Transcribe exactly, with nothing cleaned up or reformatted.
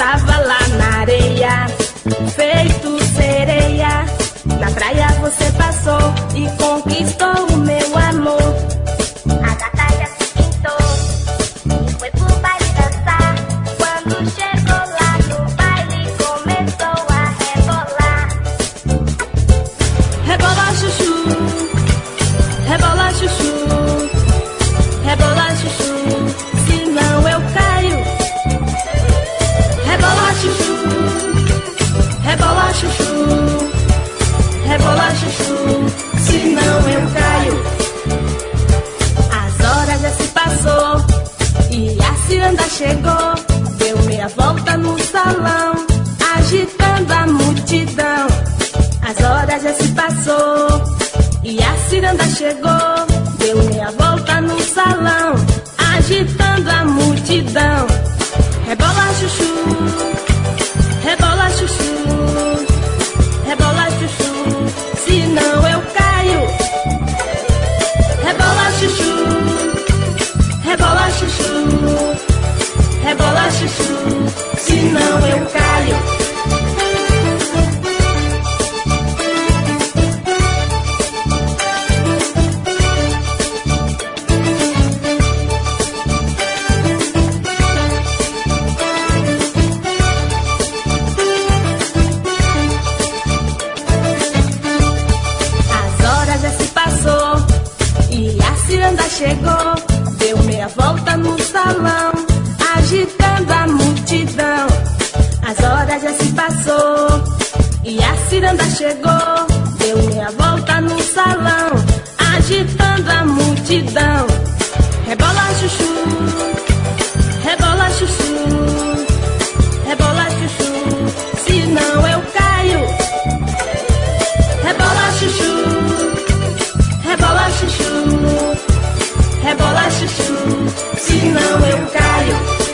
tava lá na areia, feito sereia. Na praia você passou e conquistou o meu amor. A gata já se pintou e foi pro baile dançar. Quando chegou lá no baile começou a rebolar. Rebola chuchu, rebola chuchu, rebola chuchu, senão eu caio. Rebola chuchu, rebola chuchu, rebola chuchu, senão eu caio. As horas já se passou e a ciranda chegou. Deu meia volta no salão, agitando a multidão. As horas já se passou e a ciranda chegou. Deu meia volta no salão, agitando a multidão. Rebola chuchu, rebola chuchu, rebola chuchu, senão eu caio. Rebola chuchu, rebola chuchu, rebola chuchu, senão eu caio. Chegou, deu meia volta no salão, agitando a multidão. As horas já se passou e a ciranda chegou. Deu meia volta no salão, agitando a multidão. Rebola chuchu, rebola chuchu, rebola chuchu, senão eu caio. Rebola chuchu, rebola chuchu, rebola chuchu, senão eu caio.